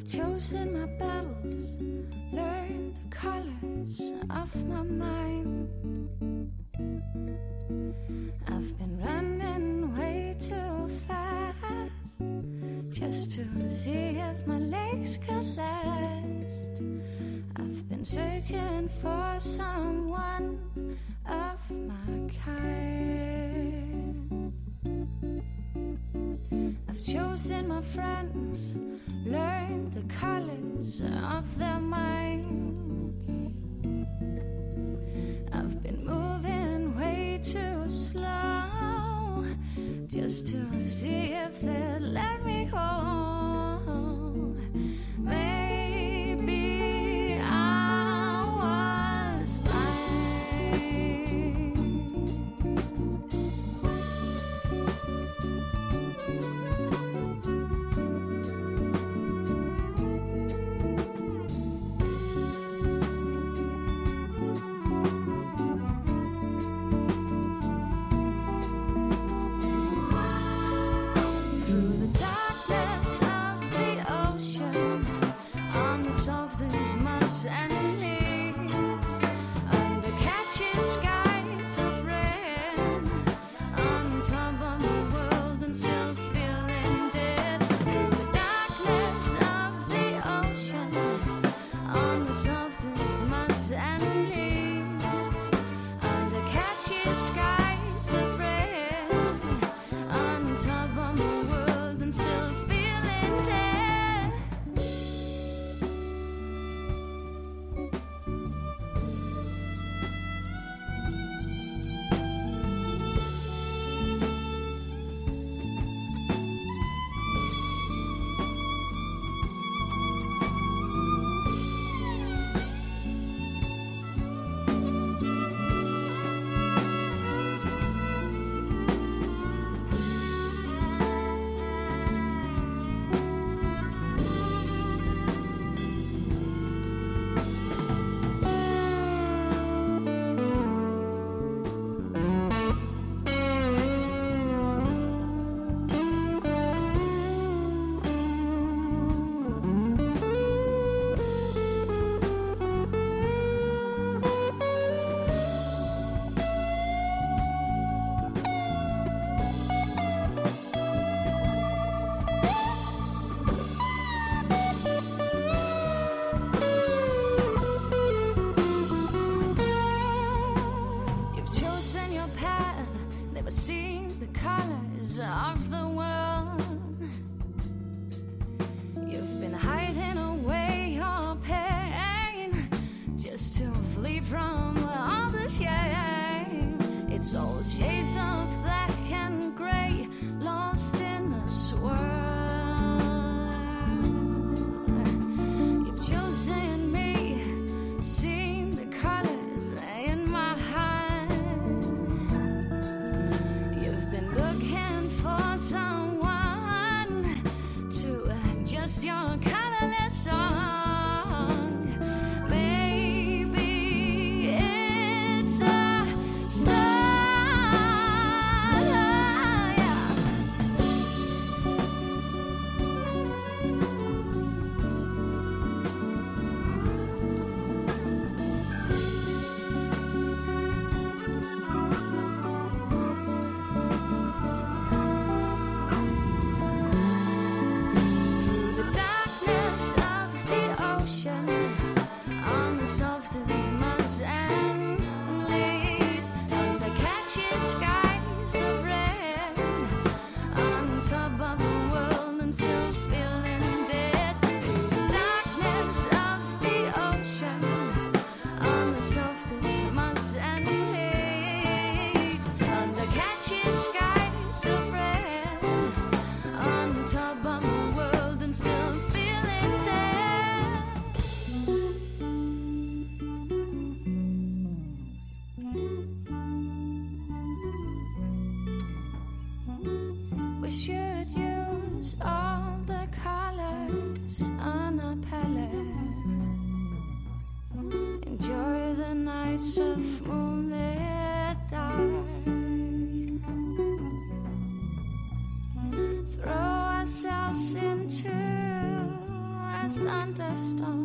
chosen my battles, learned the colors of my mind. I've been running way too fast just to see if my legs could last. I've been searching for someone of my kind. I've chosen my friends, learned the colors of their minds. I've been moving way too slow just to see if they'd let me go. Maybe I was blind. Through the darkness of the ocean, on the softest moss and leaves, under catchy skies of rain, on top of the world and still feeling dead. Through the darkness of the ocean, on the softest moss and leaves, under catchy skies of rain, on top of the world and still feeling dead. You've chosen your path, never seen the colors of the world. You've been hiding away your pain just to flee from all the shame. It's all shades of black and gray, lost in this world. You've chosen me, seen the colors in my heart. You've been looking for someone to adjust your colorless song. Maybe it's a star, yeah. Through the darkness of the ocean, on the softest moss and leaves, under catchy skies of red, on top of the world and still feeling dead. Through the darkness of the ocean, on the softest moss and leaves, under catchy skies of red, on top of the world and still feeling dead. We should use all the colors on our palette. Enjoy the nights of moonlit dark. Throw ourselves into thunderstorm.